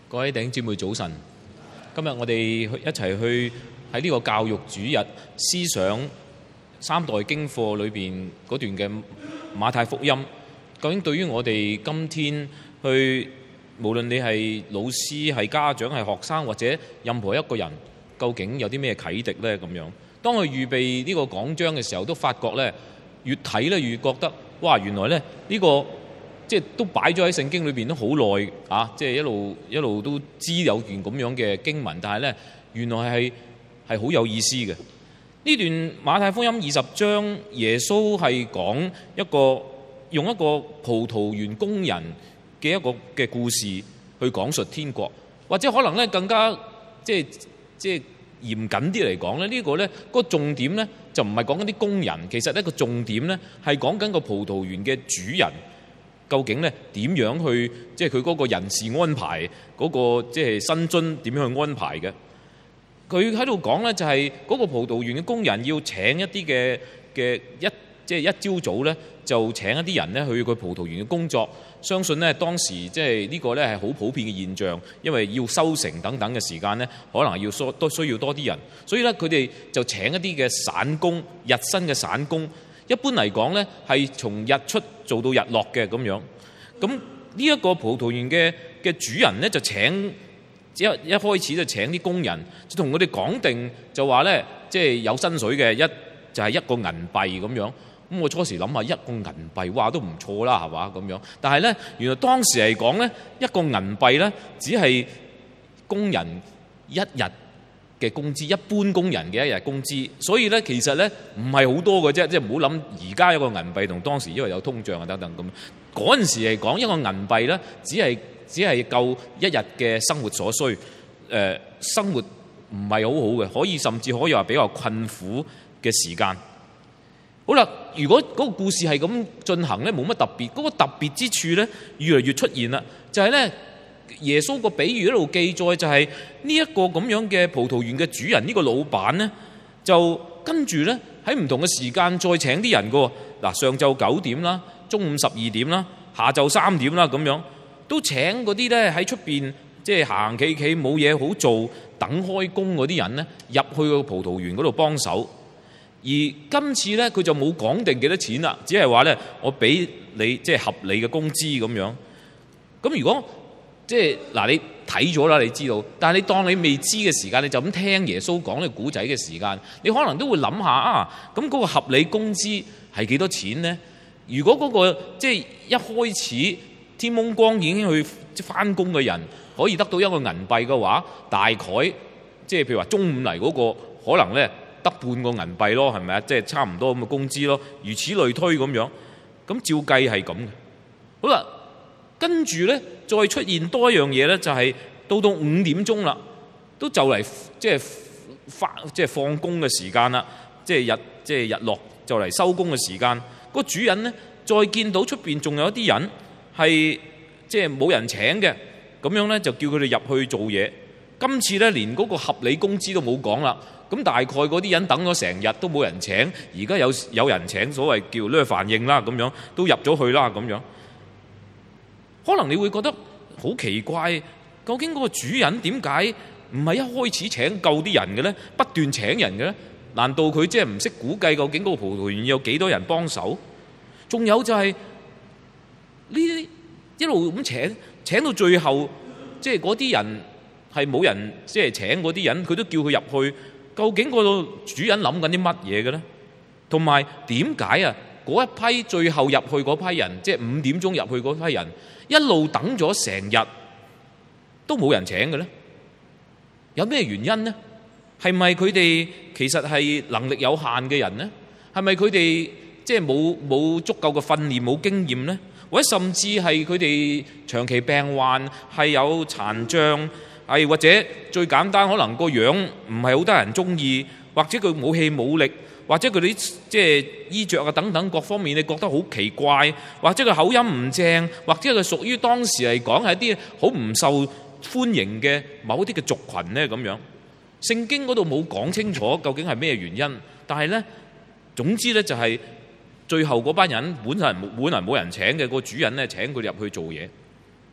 各位弟兄姊妹早晨，今日我哋一齊去喺呢個教育主日思想三代經課裏邊嗰段嘅馬太福音，究竟對於我哋今天去，無論你係老師、係家長、係學生或者任何一個人，究竟有啲咩啟迪呢？咁樣，當我預備呢個講章嘅時候，都發覺呢，越睇呢越覺得，哇！原來呢呢個即係都擺咗喺聖經裏邊都好耐啊！即係一路都知有段咁樣嘅經文，但係呢，原來係好有意思嘅。呢段馬太福音20章，耶穌係講用一個葡萄園工人嘅一個嘅故事去講述天國，或者可能呢更加即係嚴謹啲嚟講咧，呢個呢個重點呢，就唔係講緊啲工人，其實呢個重點呢，係講緊個葡萄園嘅主人。究竟咧點樣去即係佢嗰個人事安排嗰個即係薪津點樣去安排嘅？佢喺度講咧就係嗰個葡萄園嘅工人要請一啲嘅一朝早咧就請一啲人咧去佢葡萄園嘅工作。相信咧當時即係呢個咧係好普遍嘅現象，因為要收成等等嘅時間咧，可能都需要多啲人，所以咧佢哋就請一啲嘅散工，日薪嘅散工。一般嚟講呢，係從日出做到日落嘅咁樣。咁呢一個葡萄園嘅主人呢，就請一開始就請啲工人，就同佢哋講定就話呢，即係有薪水嘅就係一個銀幣咁樣。咁我初時諗下一個銀幣，哇都唔錯啦，係嘛咁樣。但係呢，原來當時嚟講呢，一個銀幣呢，只係工人一日嘅工資，一般工人嘅一日工資，所以咧其實咧唔係好多嘅啫，即係唔好諗而家一個銀幣同當時因為有通脹啊等等咁。嗰陣時嚟講，一個銀幣咧只係夠一日嘅生活所需，生活唔係好好嘅，甚至可以話比較困苦嘅時間。好啦，如果嗰個故事係咁進行咧，冇乜特別，嗰個特別之處咧越嚟越出現啦，就係咧。耶穌個比喻一路記載就係呢一個咁樣嘅葡萄園嘅主人，呢個老闆呢，就跟住呢喺唔同嘅時間再請啲人㗎。嗱，上晝9點啦，中午12點啦，下晝3點啦，咁樣都請嗰啲呢喺出邊即係行行企企冇嘢好做等開工嗰啲人呢，入去個葡萄園嗰度幫手。而今次呢，佢就冇講定幾多錢啦，只係話呢，我俾你即係合理嘅工資咁樣。咁如果即係嗱，你睇咗啦，你知道。但係你當你未知嘅時間，你就咁聽耶穌講呢個古仔嘅時間，你可能都會諗下啊，咁嗰個合理工資係幾多錢呢？如果嗰個即係一開始天蒙光已經去返工嘅人可以得到一個銀幣嘅話，大概即係譬如話中午嚟嗰個可能咧得半個銀幣咯，係咪啊？即係差唔多咁嘅工資咯，如此類推咁樣。咁照計係咁嘅。好啦。跟住呢，再出現多一樣嘢呢，就係到5點鐘啦，都就嚟即係放工嘅時間啦，即係日落就嚟收工嘅時間。個主人呢，再見到出邊仲有一啲人係即係冇人請嘅，咁樣呢，就叫佢哋入去做嘢。今次呢，連嗰個合理工資都冇講啦。咁大概嗰啲人等咗成日都冇人請，而家有人請，所謂叫呢個反應啦，咁樣都入咗去啦，咁樣。可能你會覺得好奇怪，究竟嗰個主人點解唔係一開始請夠啲人嘅呢？不斷請人嘅呢？難道佢即係唔識估計究竟嗰個葡萄園有幾多人幫手？仲有就係呢啲一路咁請到最後，即係嗰啲人係冇人即係請嗰啲人，佢都叫佢入去。究竟個主人諗緊啲乜嘢嘅呢？同埋點解啊？嗰一批最後入去嗰批人，即係5點鐘入去嗰批人，一路等咗成日都冇人請嘅呢？有咩原因呢？係咪佢哋其實係能力有限嘅人呢？係咪佢哋即係冇足夠嘅訓練、冇經驗呢？或者甚至係佢哋長期病患，係有殘障，係或者最簡單可能個樣唔係好得人中意，或者佢冇氣冇力，或者佢啲即係衣着啊等等各方面，你覺得好奇怪，或者佢口音唔正，或者佢屬於當時嚟講係一啲好唔受歡迎嘅某啲嘅族群呢？咁樣。聖經嗰度冇講清楚究竟係咩原因，但係呢，總之呢，就係最後嗰班人本來冇人請嘅，個主人呢請佢入去做嘢。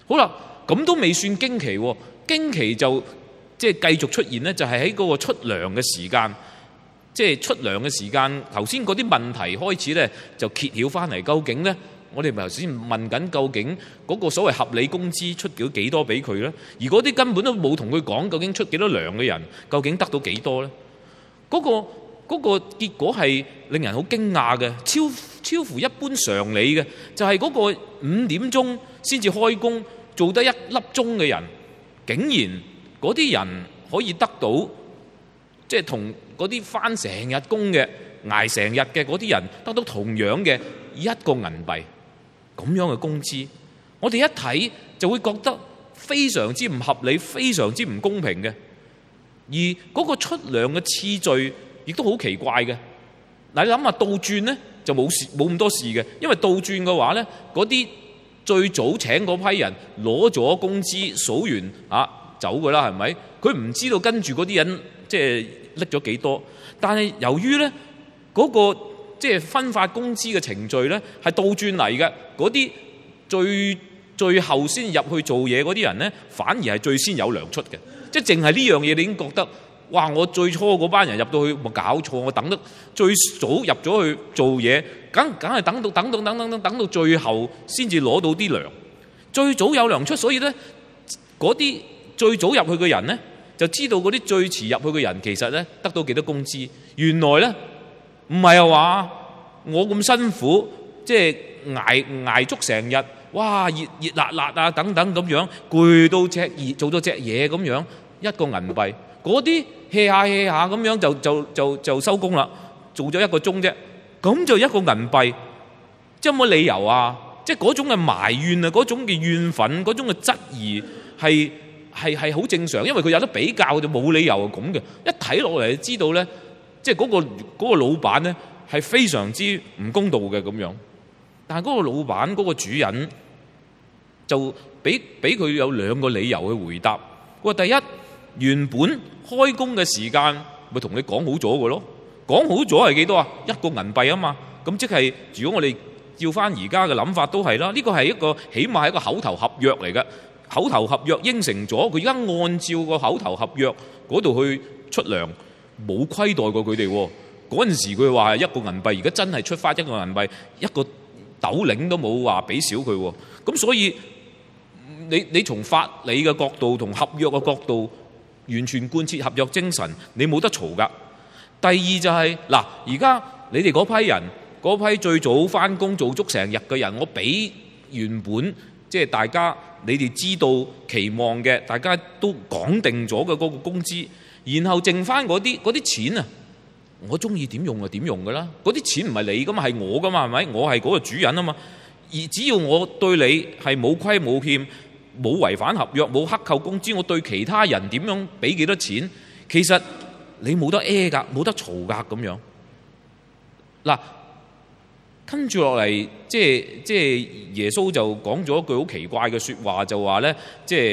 好啦，咁都未算驚奇喎，驚奇就即係繼續出現咧，就係喺嗰個出糧嘅時間，即係出糧嘅時間。頭先嗰啲問題開始咧就揭曉翻嚟，究竟咧我哋咪頭先問緊，究竟嗰個所謂合理工資出咗幾多俾佢咧？而嗰啲根本都冇同佢講究竟出幾多糧嘅人，究竟得到幾多咧？嗰個結果係令人好驚訝嘅，超乎一般常理嘅，就係嗰個5點鐘先至開工，做得1粒鐘嘅人，竟然嗰啲人可以得到，即係同嗰啲返成日工嘅、捱成日嘅嗰啲人得到同樣嘅1個銀幣咁樣嘅工資，我哋一睇就會覺得非常之唔合理，非常之唔公平嘅。而嗰個出糧嘅次序亦都好奇怪嘅。嗱，你諗下倒轉呢就冇咁多事嘅，因為倒轉嘅話呢，嗰啲最早請嗰批人攞咗工資數完走㗎啦，係咪？佢唔知道跟住嗰啲人即係拎咗幾多，但係由於呢嗰個即係分發工資嘅程序呢係倒轉嚟嘅，嗰啲最後先入去做嘢嗰啲人呢，反而係最先有糧出嘅。即係淨係呢樣嘢，你已經覺得哇！我最初嗰班人入到去冇搞錯，我等得最早入咗去做嘢，梗係等到最後先至攞到啲糧，最早有糧出，所以呢嗰啲最早入去嘅人呢，就知道嗰啲最遲入去嘅人其實呢得到幾多工資。原來呢唔係啊話我咁辛苦，即係捱足成日，哇熱辣辣啊等等咁樣，攰到隻熱做咗隻嘢咁樣，1個銀幣。嗰啲 hea 下咁樣就收工啦，做咗1個鐘啫，咁就1個銀幣，即係冇理由啊！即係嗰種嘅埋怨啊，嗰種嘅怨憤，嗰種嘅質疑係好正常，因為佢有得比較，就冇理由係咁嘅。一睇落嚟就知道咧，即係嗰個老闆咧係非常之唔公道嘅咁樣。但係嗰個老闆嗰個主人就俾佢有2個理由去回答。佢話第一，原本開工嘅時間咪同你講好咗嘅咯，講好咗係幾多啊？1個銀幣啊嘛，咁即係如果我哋照翻而家嘅諗法都係啦，呢個係一個起碼係一個口頭合約嚟嘅，口頭合約應承咗，佢而家按照個口頭合約嗰度去出糧，冇虧待過佢哋喎。嗰陣時佢話係1個銀幣，而家真係出翻1個銀幣，1個斗零都冇話俾少佢喎。咁所以你從法理嘅角度同合約嘅角度，完全貫徹合約精神，你冇得嘈噶。第二就係嗱，而家你哋嗰批人，嗰批最早翻工做足成日嘅人，我俾原本即係大家你哋知道期望嘅，大家都講定咗嘅嗰個工資，然後剩翻嗰啲錢啊，我中意點用就點用噶啦。嗰啲錢唔係你噶嘛，係我噶嘛，係咪？我係嗰個主人啊嘛。而只要我對你係冇虧冇欠，冇違反合約，冇克扣工資，我對其他人點樣俾幾多錢，其實你冇得㗎，冇得嘈㗎咁樣。嗱，跟住落嚟，即係耶穌就講咗一句好奇怪嘅説話，就話咧，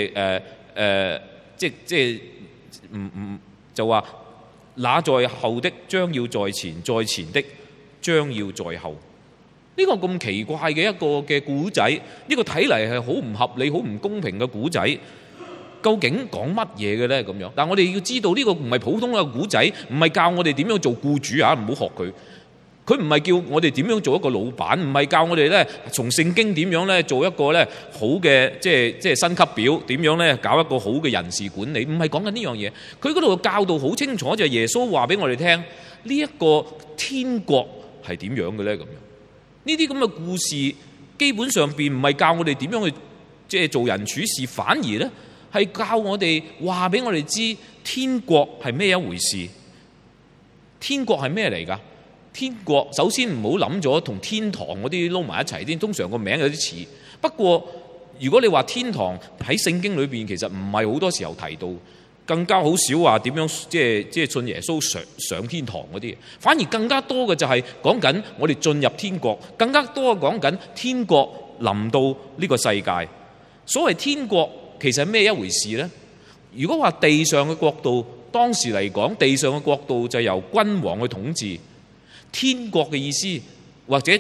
就話那在後的將要在前，在前的將要在後。呢個咁奇怪嘅一個嘅故仔，呢個睇嚟係好唔合理、好唔公平嘅故仔，究竟講乜嘢嘅咧？咁樣，但係我哋要知道呢個唔係普通嘅故仔，唔係教我哋點樣做僱主啊！唔好學佢，佢唔係叫我哋點樣做一個老闆，唔係教我哋咧從聖經點樣咧做一個咧好嘅即係薪級表，點樣咧搞一個好嘅人事管理，唔係講緊呢樣嘢。佢嗰度教導好清楚，就係耶穌話俾我哋聽，呢一個天國係點樣嘅咧？咁樣。呢啲咁嘅故事基本上邊唔係教我哋點樣去即係做人處事，反而咧係教我哋話俾我哋知天國係咩一回事。天國係咩嚟㗎？天國首先唔好諗咗同天堂嗰啲撈埋一齊啲，通常個名有啲似。不過如果你話天堂喺聖經裏邊，其實唔係好多時候提到。更加好少話點樣即係信耶穌上天堂嗰啲，反而更加多嘅就係講緊我哋進入天國，更加多講緊天國臨到呢個世界。所謂天國其實係咩一回事呢？如果話地上嘅國度，當時嚟講地上嘅國度就由君王去統治。天國嘅意思或者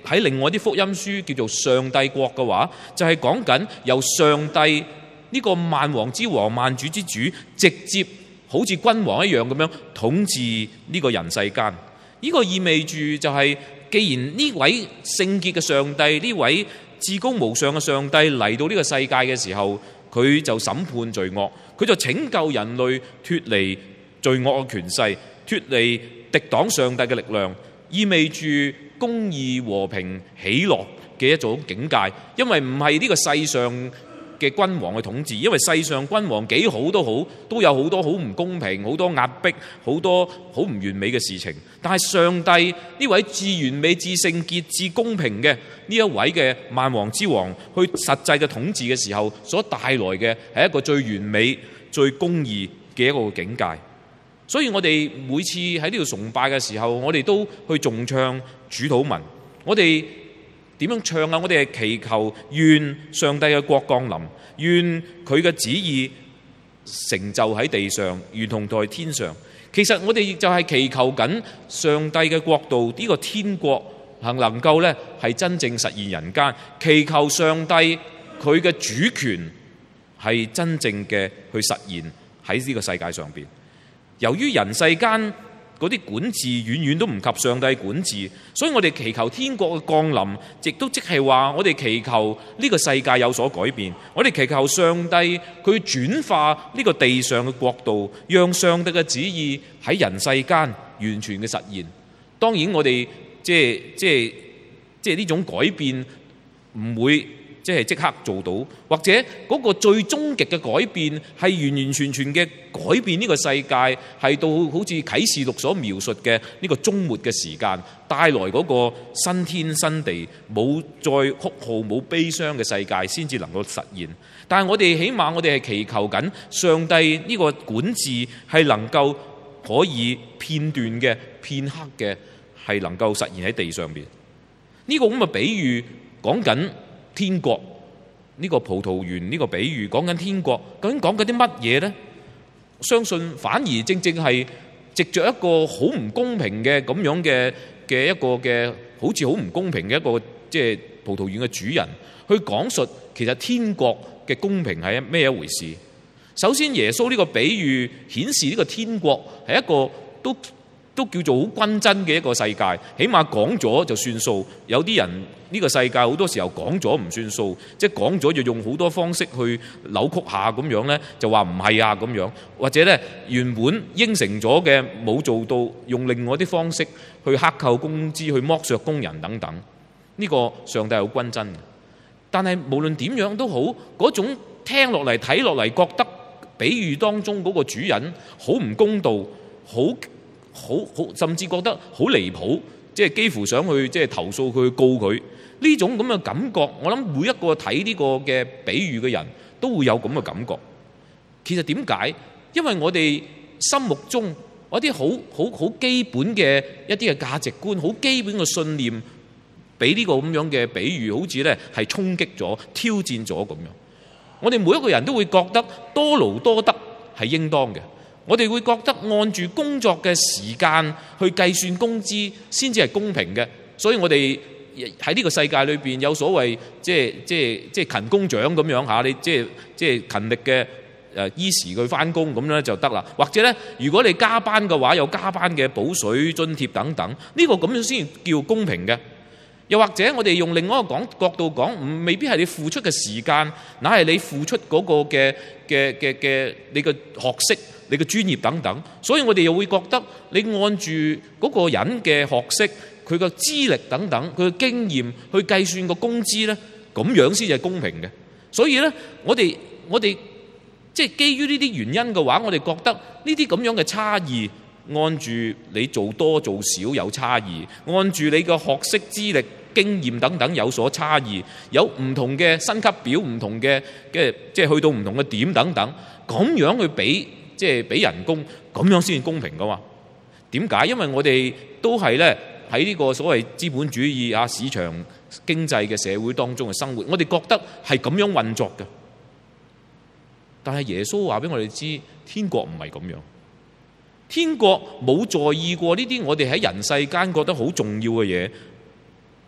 喺另外啲福音書叫做上帝國嘅話，就係講緊由上帝呢個萬王之王、萬主之主，直接好似君王一樣咁樣統治呢個人世間。呢個意味住就係，既然呢位聖潔嘅上帝，呢位至高無上嘅上帝嚟到呢個世界嘅時候，佢就審判罪惡，佢就拯救人類脫離罪惡嘅權勢，脫離敵擋上帝嘅力量，意味住公義、和平、喜樂嘅一種境界。因為唔係呢個世上嘅君王去統治，因為世上君王幾好都好，都有好多好唔公平、好多壓迫、好多好唔完美嘅事情。但係上帝呢位至完美、至聖潔、至公平嘅呢一位嘅萬王之王，去實際嘅統治嘅時候，所帶來嘅係一個最完美、最公義嘅一個境界。所以我哋每次喺呢度崇拜嘅時候，我哋都去頌唱主禱文。我哋點樣唱啊？我哋係祈求願上帝嘅國降臨，願佢嘅旨意成就喺地上，如同在天上。其實我哋就係祈求緊上帝嘅國度，呢個天國能夠咧係真正實現人間，祈求上帝佢嘅主權係真正嘅去實現喺呢個世界上邊。由於人世間嗰啲管治遠遠都唔及上帝管治，所以我哋祈求天國嘅降臨，亦都即係話我哋祈求呢個世界有所改變。我哋祈求上帝佢轉化呢個地上嘅國度，讓上帝嘅旨意喺人世間完全嘅實現。當然我哋即係呢種改變唔會即刻做到，或者嗰個最終極嘅改變係完完全全嘅改變呢個世界，係到好似啟示錄所描述嘅呢個終末嘅時間，帶來嗰個新天新地，冇再哭號冇悲傷嘅世界先至能夠實現。但係我哋起碼我哋係祈求緊上帝呢個管治係能夠可以片段嘅片刻嘅係能夠實現喺地上邊。呢個咁嘅比喻講緊天國，呢個葡萄園呢個比喻講緊天國，究竟講緊啲乜嘢呢？相信反而正正係藉着一個好唔公平嘅咁樣嘅一個嘅好似好唔公平嘅一個即係葡萄園嘅主人去講述其實天國嘅公平係咩一回事。首先耶穌呢個比喻顯示呢個天國係一個都叫做好均真嘅一個世界，起碼講咗就算數。有啲人呢個世界好多時候講咗唔算數，即係講咗就用好多方式去扭曲下咁樣呢，就話唔係啊咁樣，或者呢原本應承咗嘅冇做到，用另外啲方式去克扣工資、去剝削工人等等。呢個上帝好均真嘅，但係無論點樣都好，嗰種聽落嚟睇落嚟覺得比喻當中嗰個主人好唔公道，好甚至覺得好離譜，即係幾乎想去即係投訴佢、告佢呢種咁嘅感覺。我諗每一個睇呢個嘅比喻嘅人都會有咁嘅感覺。其實點解？因為我哋心目中一啲好基本嘅一啲嘅價值觀、好基本嘅信念，俾呢個咁樣嘅比喻好似咧係衝擊咗、挑戰咗咁樣。我哋每一個人都會覺得多勞多得係應當嘅。我哋會覺得按住工作嘅時間去計算工資先至係公平嘅，所以我哋喺呢個世界裏邊有所謂即係勤工獎咁樣嚇，你即係勤力嘅依時去返工咁咧就得啦。或者咧，如果你加班嘅話，有加班嘅補水津貼等等，呢個咁樣先叫公平嘅。又或者我哋用另外一個角度講，未必係你付出嘅時間，乃係你付出嗰個嘅你嘅學識、你嘅專業等等。所以我哋又會覺得你按住嗰個人嘅學識、佢嘅資歷等等、佢嘅經驗去計算個工資咧，咁樣先係公平嘅。所以咧，我哋即係基於呢啲原因嘅話，我哋覺得呢啲咁樣嘅差異，按住你做多做少有差異，按住你嘅學識資歷經驗等等有所差異，有唔同嘅薪級表，唔同嘅即係去到唔同嘅點等等，咁樣去俾即係俾人工，咁樣先至公平噶嘛？點解？因為我哋都係咧喺呢個所謂資本主義啊市場經濟嘅社會當中嘅生活，我哋覺得係咁樣運作嘅。但係耶穌話俾我哋知，天國唔係咁樣。天國冇在意過呢啲我哋喺人世間覺得好重要嘅嘢，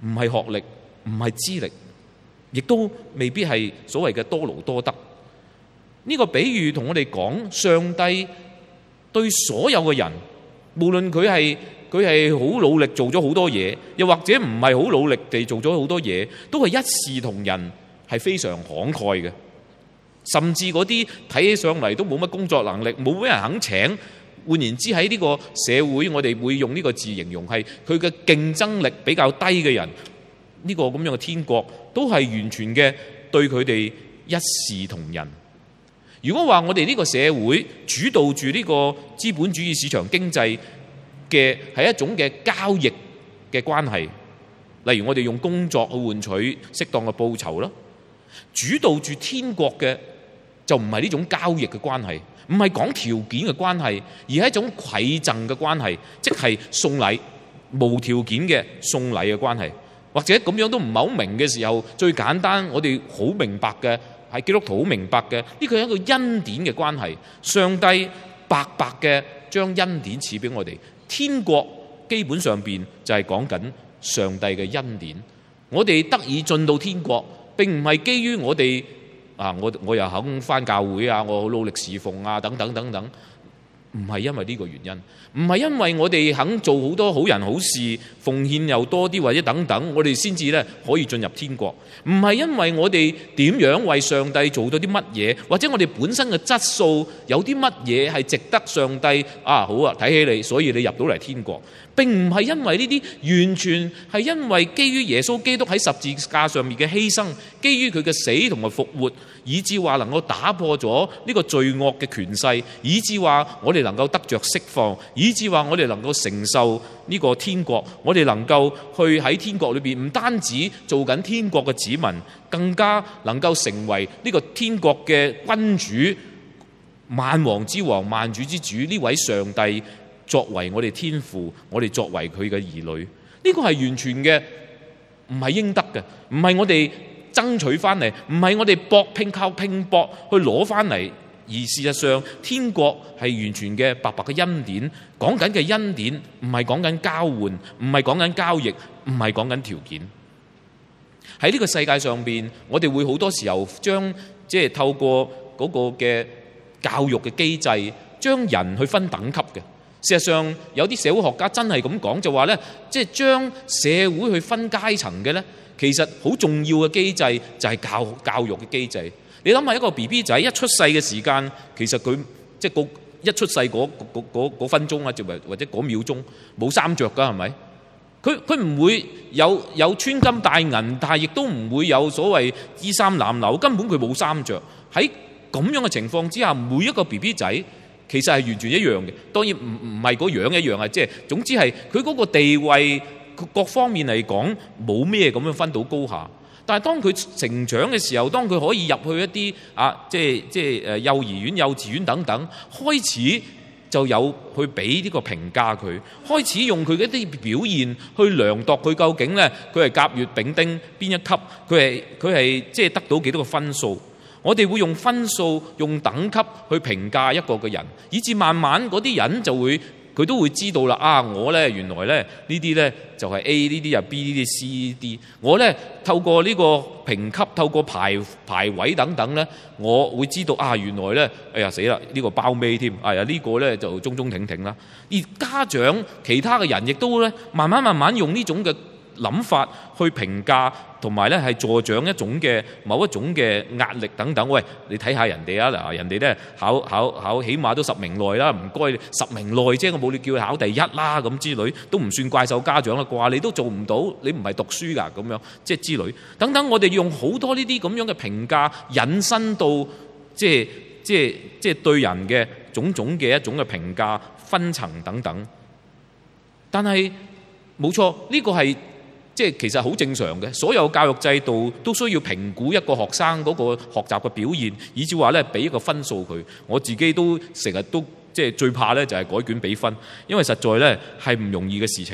唔係學歷，唔係資歷，亦都未必係所謂嘅多勞多得。呢個比喻同我哋講，上帝對所有嘅人，無論佢係好努力做咗好多嘢，又或者唔係好努力地做咗好多嘢，都係一視同仁，係非常慷慨嘅。甚至嗰啲睇起上嚟都冇乜工作能力，冇乜人肯請。換言之，喺呢個社會，我哋會用呢個字形容係佢嘅競爭力比較低嘅人，呢個咁樣嘅天國都係完全嘅對佢哋一視同仁。如果話我哋呢個社會主導住呢個資本主義市場經濟嘅係一種嘅交易嘅關係，例如我哋用工作去換取適當嘅報酬啦，主導住天國嘅就唔係呢種交易嘅關係，唔係講條件嘅關係，而係一種饋贈嘅關係，即係送禮，無條件嘅送禮嘅關係。或者咁樣都唔係好明嘅時候，最簡單我哋好明白嘅，係基督徒好明白嘅，呢個係一個恩典嘅關係。上帝白白嘅將恩典賜俾我哋，天國基本上邊就係講緊上帝嘅恩典。我哋得以進到天國，並唔係基於我哋我又肯返教會啊，我好努力侍奉啊，等等等等，唔係因為呢個原因，唔係因為我哋肯做好多好人好事，奉獻又多啲或者等等，我哋先至咧可以進入天國。唔係因為我哋點樣為上帝做到啲乜嘢，或者我哋本身嘅質素有啲乜嘢係值得上帝好啊睇起你，所以你入到嚟天國。並唔係因為呢啲，完全係因為基於耶穌基督喺十字架上面嘅犧牲，基於佢嘅死同埋復活，以致話能夠打破咗呢個罪惡嘅權勢，以致話我哋能夠得着釋放，以致話我哋能夠承受呢個天國，我哋能夠去喺天國裏邊唔單止做緊天國嘅子民，更加能夠成為呢個天國嘅君主，萬王之王，萬主之主，呢位上帝作為我哋天父，我哋作為佢嘅兒女，呢個係完全嘅唔係應得嘅，唔係我哋爭取翻嚟，唔係我哋靠拼搏去攞翻嚟，而事實上天國係完全嘅白白嘅恩典。講緊嘅恩典唔係講緊交換，唔係講緊交易，唔係講緊條件。喺呢個世界上邊，我哋會好多時候將透過嗰個嘅教育嘅機制，將人去分等級嘅。事實上，有啲社會學家真係咁講，就話咧，將社會去分階層嘅咧，其實好重要嘅機制就係教育嘅機制。你諗下，一個 BB 仔一出世嘅時間，其實佢一出世嗰分鐘啊，或者嗰秒鐘冇衫着㗎，係咪？佢唔會有穿金戴銀，但係亦都唔會有所謂衣衫襤褸，根本佢冇衫着。喺咁樣嘅情況之下，每一個 BB 仔其實係完全一樣嘅，當然唔係嗰樣一樣啊，總之係佢嗰個地位各方面嚟講冇咩咁樣分到高下。但係當佢成長嘅時候，當佢可以入去一啲幼兒園、幼稚園等等，開始就有去俾呢個評價佢，開始用佢嘅一啲表現去量度佢究竟咧，佢係甲乙丙丁邊一級，佢係得到幾多個分數。我哋會用分數、用等級去評價一個嘅人，以至慢慢嗰啲人佢都會知道啦。我咧原來咧呢啲咧就係 A， 呢啲就 B， 呢啲 C D。我咧透過呢個評級、透過排位等等咧，我會知道原來咧，哎呀死啦！呢個包尾添，呢個咧就中中挺挺啦。而家長其他嘅人亦都咧慢慢用呢種嘅諗法去評價，同埋咧係助長一種嘅某一種嘅壓力等等。喂，你睇下人哋啊，嗱，人哋咧考起碼都10名內啦，唔該10名內啫，我冇你叫佢考第一啦咁之類，都唔算怪獸家長啦啩，你都做唔到，你唔係讀書㗎咁樣，之類等等。我哋用好多呢啲咁樣嘅評價引申到即係對人嘅種種嘅一種嘅評價分層等等。但係冇錯，呢個係其實好正常嘅，所有教育制度都需要評估一個學生嗰個學習嘅表現，以至話咧俾一個分數佢。我自己都成日都最怕咧就係改卷俾分，因為實在咧係唔容易嘅事情。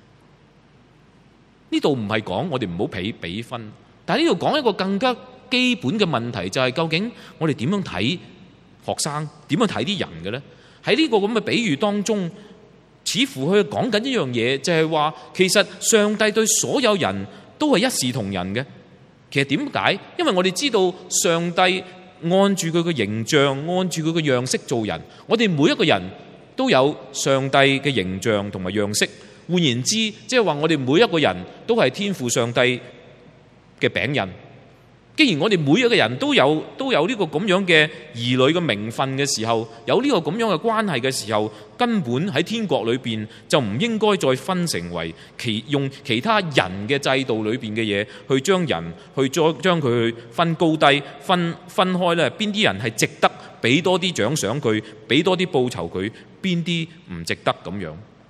呢度唔係講我哋唔好俾分，但係呢度講一個更加基本嘅問題，就係究竟我哋點樣睇學生，點樣睇啲人嘅咧？喺呢個咁嘅比喻當中，始似乎佢講緊一樣嘢，就係話其實上帝對所有人都係一視同仁嘅。其實點解？因為我哋知道上帝按住佢嘅形象，按住佢嘅樣式做人。我哋每一個人都有上帝嘅形象同埋樣式。換言之，即係話我哋每一個人都係天父上帝嘅餅印。既然我哋每一個人都有呢個咁樣嘅兒女嘅名分嘅時候，有呢個咁樣嘅關係嘅時候，根本喺天國裏邊就唔應該再分成為用其他人嘅制度裏邊嘅嘢去將人去將佢去分高低，分開咧。邊啲人係值得俾多啲獎賞佢，俾多啲報酬佢，邊啲唔值得咁樣？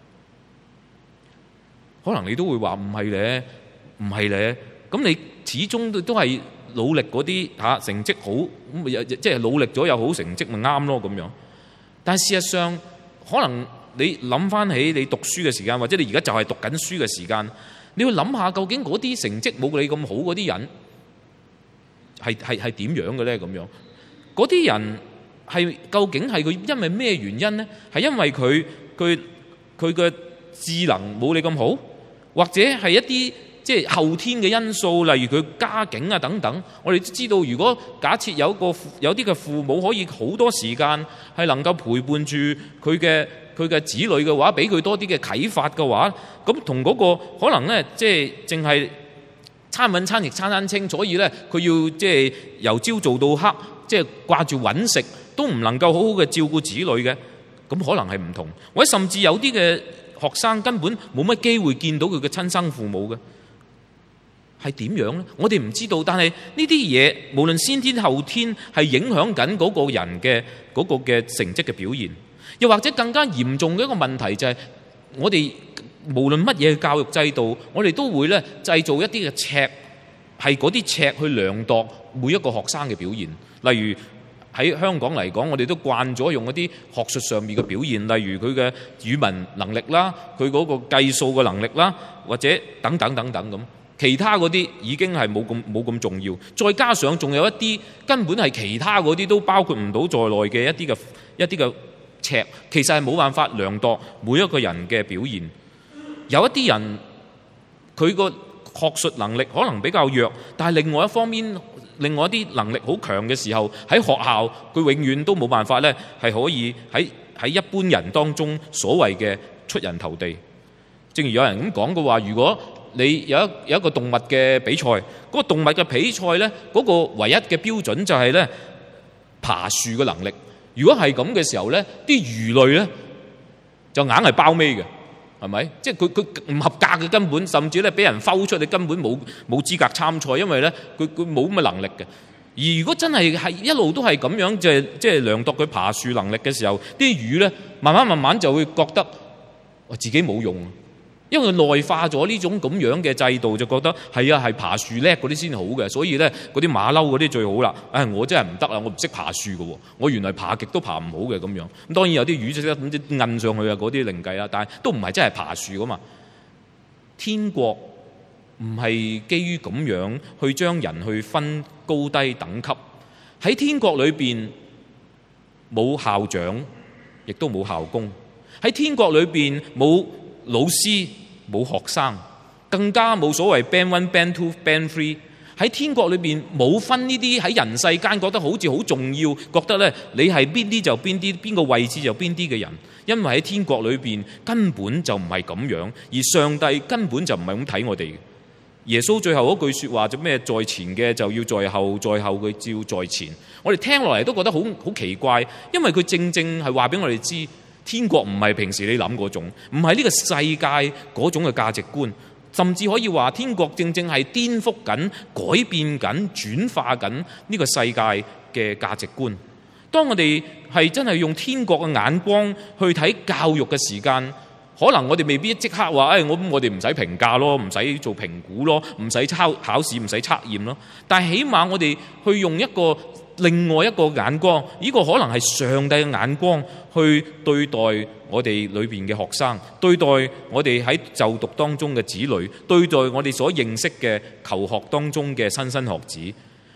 可能你都會話唔係咧，唔係咧。咁你始終都係努力嗰啲成績好，咁即係努力咗有好成績咪啱咯咁樣。但係事實上，可能你諗翻起你讀書嘅時間，或者你而家就係讀緊書嘅時間，你要諗下究竟嗰啲成績冇你咁好嗰啲人係點樣嘅咧？咁樣嗰啲人係究竟係佢因為咩原因咧？係因為佢嘅智能冇你咁好，或者係一啲即係後天嘅因素，例如佢家境啊等等。我哋知道，如果假設有啲嘅父母可以好多時間係能夠陪伴住佢嘅子女嘅話，俾佢多啲嘅啟發嘅話，咁同嗰個可能咧，即係淨係餐搵餐亦餐餐清，所以咧佢要即係由朝做到黑，即係掛住揾食，都唔能夠好好嘅照顧子女嘅，咁可能係唔同。或者甚至有啲嘅學生根本冇乜機會見到佢嘅親生父母嘅。係點樣呢？我哋唔知道，但係呢啲嘢無論先天後天係影響緊嗰個人嘅嗰個嘅成績嘅表現，又或者更加嚴重嘅一個問題就係我哋無論乜嘢教育制度，我哋都會咧製造一啲嘅尺，係嗰啲尺去量度每一個學生嘅表現。例如喺香港嚟講，我哋都慣咗用一啲學術上面嘅表現，例如佢嘅語文能力啦，佢嗰個計數嘅能力啦，或者等等等等咁。其他嗰啲已經係冇咁重要，再加上仲有一啲根本係其他嗰啲都包括唔到在內嘅一啲嘅尺，其實係冇辦法量度每一個人嘅表現。有一啲人佢個學術能力可能比較弱，但係另外一方面，另外一啲能力好強嘅時候，喺學校佢永遠都冇辦法咧，係可以喺一般人當中所謂嘅出人頭地。正如有人咁講嘅話，如果你有一個動物嘅比賽，嗰個動物嘅比賽咧，嗰個唯一嘅標準就係咧爬樹嘅能力。如果係咁嘅時候咧，啲魚類咧就硬係包尾嘅，係咪？即係佢唔合格嘅根本，甚至咧俾人摟出，你根本冇資格參賽，因為咧佢冇咁嘅能力嘅。而如果真係一路都係咁樣，即係量度佢爬樹能力嘅時候，啲魚咧慢慢就會覺得自己冇用。因為內化咗呢種咁樣嘅制度，就覺得係爬樹叻嗰啲先好嘅，所以咧嗰啲馬騮嗰啲最好啦。我真係唔得啦，我唔識爬樹嘅喎，我原來爬極都爬唔好嘅咁樣。咁當然有啲魚識得咁即摁上去啊，嗰啲另計啦。但係都唔係真係爬樹噶嘛。天國唔係基於咁樣去將人去分高低等級。喺天國裏邊冇校長，亦都冇校工。喺天國裏邊冇老師，冇學生，更加冇所謂 band 1、band 2、band 3。喺天國裏邊冇分呢啲喺人世間覺得好似好重要，覺得咧你係邊啲就邊啲，邊個位置就邊啲嘅人。因為喺天國裏邊根本就唔係咁樣，而上帝根本就唔係咁睇我哋嘅。耶穌最後嗰句說話就咩？在前嘅就要在後，在後嘅照在前。我哋聽落嚟都覺得好奇怪，因為佢正係話俾我哋知。天國唔係平時你諗嗰種，唔係呢個世界嗰種嘅價值觀，甚至可以話天國正係顛覆緊、改變緊、轉化緊呢個世界嘅價值觀。當我哋係真係用天國嘅眼光去睇教育嘅時間，可能我哋未必即刻話，我哋唔使評價咯，唔使做評估咯，唔使考試，唔使測驗咯。但係起碼我哋去用一個另外一個眼光，呢個可能係上帝嘅眼光去對待我哋裏邊嘅學生，對待我哋喺就讀當中嘅子女，對待我哋所認識嘅求學當中嘅莘莘學子。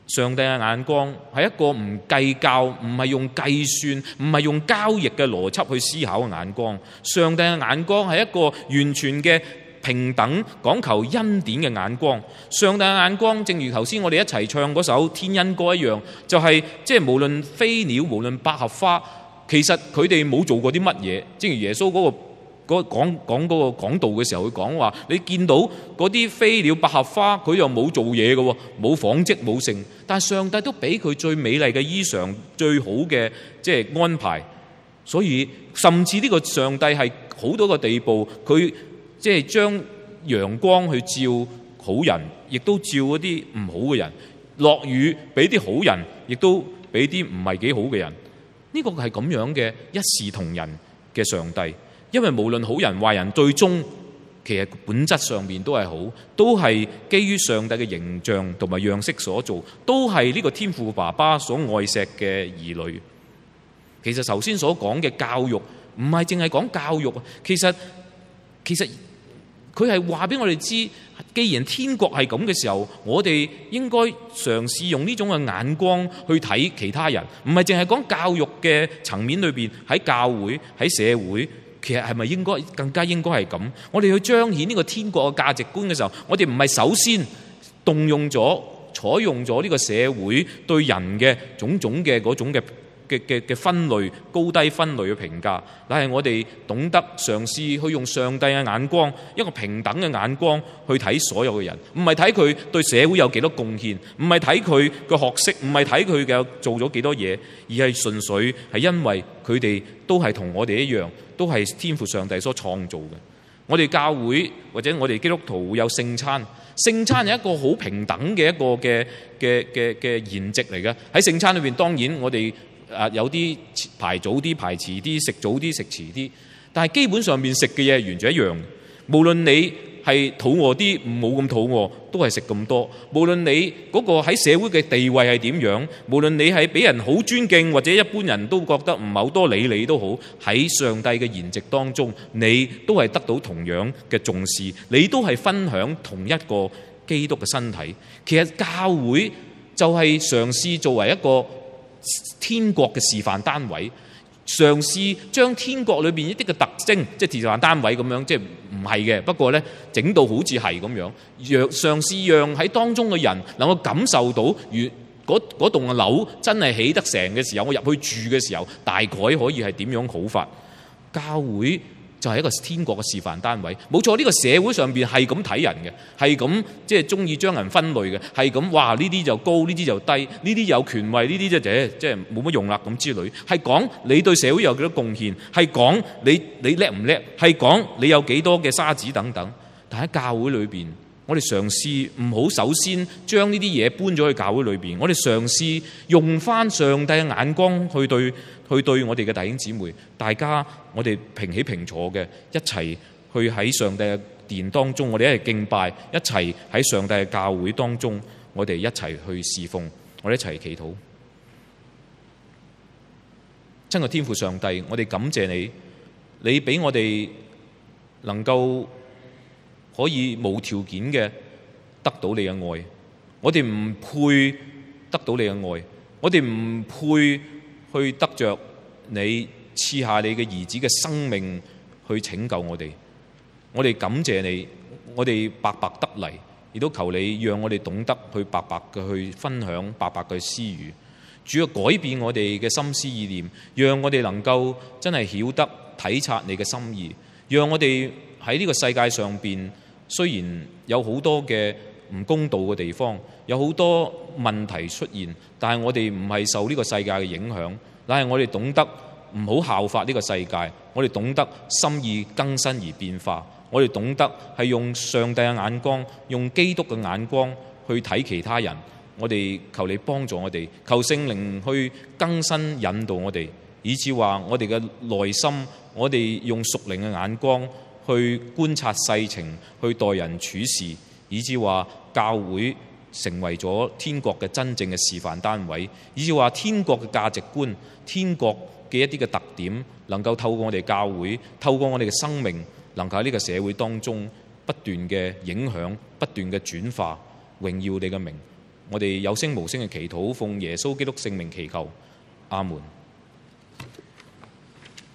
上帝嘅眼光係一個唔計較，唔係用計算，唔係用交易嘅邏輯去思考嘅眼光。上帝嘅眼光係一個完全嘅平等，講求恩典嘅眼光。上帝嘅眼光，正如頭先我哋一齊唱嗰首天恩歌一樣，就係即係無論飛鳥，無論百合花，其實佢哋冇做過啲乜嘢。正如耶穌講嗰個講道嘅時候，佢講話：你見到嗰啲飛鳥、百合花，佢又冇做嘢嘅，冇紡織冇成，但係上帝都俾佢最美麗嘅衣裳、最好嘅即係安排。所以甚至呢個上帝係好多個地步，佢即係將陽光去照好人，亦都照嗰啲唔好嘅人；落雨俾啲好人，亦都俾啲唔係幾好嘅人。呢個係咁樣嘅一視同仁嘅上帝。因為無論好人壞人，最終其實本質上面都係好，都係基於上帝嘅形象同埋樣式所做，都係呢個天父爸爸所愛錫嘅兒女。其實頭先所講嘅教育唔係淨係講教育，其實佢係話俾我哋知，既然天國係咁嘅時候，我哋應該嘗試用呢種嘅眼光去睇其他人，唔係淨係講教育嘅層面裏邊，喺教會喺社會。其實係咪應該更加應該係咁？我哋去彰顯呢個天國嘅價值觀嘅時候，我哋唔係首先動用咗、採用咗呢個社會對人嘅種種嘅嗰種嘅分類、高低分類嘅評價，但係我哋懂得嘗試去用上帝嘅眼光，一個平等嘅眼光去睇所有嘅人，唔係睇佢對社會有幾多貢獻，唔係睇佢嘅學識，唔係睇佢嘅做咗幾多嘢，而係純粹係因為佢哋都係同我哋一樣，都係天父上帝所創造嘅。我哋教會或者我哋基督徒會有聖餐，聖餐係一個好平等嘅一個嘅筵席嚟嘅。喺聖餐裏邊，當然我哋有啲排早啲、排遲啲，食早啲、食遲啲，但係基本上面食嘅嘢係完全一樣。無論你係肚餓啲，冇咁肚餓，都係食咁多。無論你嗰個喺社會嘅地位係點樣，無論你係俾人好尊敬，或者一般人都覺得唔係好多理你都好，喺上帝嘅筵席當中，你都係得到同樣嘅重視，你都係分享同一個基督嘅身體。其實教會就係嘗試作為一個天國嘅示範單位，嘗試將天國裏邊一啲嘅特徵，即係示範單位咁樣，即係唔係嘅。不過呢，整到好似係咁樣，嘗試讓喺當中嘅人能夠感受到，如嗰棟樓真係起得成嘅時候，我入去住嘅時候，大概可以係點樣好法。教會就係一個天國嘅示範單位，冇錯。呢個社會上邊係咁睇人嘅，係咁即係中意將人分類嘅，係咁哇呢啲就高，呢啲就低，呢啲有權位，呢啲即係冇乜用啦咁之類。係講你對社會有幾多貢獻，係講你叻唔叻，係講你有幾多嘅沙子等等。但喺教會裏邊，我哋嘗試唔好首先將呢啲嘢搬咗去教會裏邊，我哋嘗試用翻上帝嘅眼光去對我哋嘅弟兄姊妹，大家我哋平起平坐嘅一齊去喺上帝嘅殿當中，我哋一齊敬拜，一齊喺上帝嘅教會當中，我哋一齊去侍奉，我哋一齊祈禱。親愛天父上帝，我哋感謝你，你俾我哋能夠可以無條件嘅得到你嘅愛，我哋唔配得到你嘅愛，我哋唔配去得着你賜下你嘅兒子嘅生命去拯救我哋。我哋感謝你，我哋白白得嚟，亦都求你讓我哋懂得去白白嘅去分享，白白嘅施予。主要改變我哋嘅心思意念，讓我哋能夠真係曉得體察你嘅心意，讓我哋喺呢個世界上邊，雖然有好多嘅唔公道嘅地方，有好多問題出現，但係我哋唔係受呢個世界嘅影響，但係我哋懂得唔好效法呢個世界，我哋懂得心意更新而變化，我哋懂得係用上帝嘅眼光，用基督嘅眼光去睇其他人。我哋求你幫助我哋，求聖靈去更新引導我哋，以至話我哋嘅內心，我哋用屬靈嘅眼光去觀察世情，去待人處事，以至話教會成為咗天國嘅真正嘅示範單位，以至話天國嘅價值觀、天國嘅一啲嘅特點，能夠透過我哋教會，透過我哋嘅生命，能夠喺呢個社會當中不斷嘅影響、不斷嘅轉化，榮耀你嘅名。 我哋有聲無聲嘅祈禱，奉耶穌基督聖名祈求，阿門。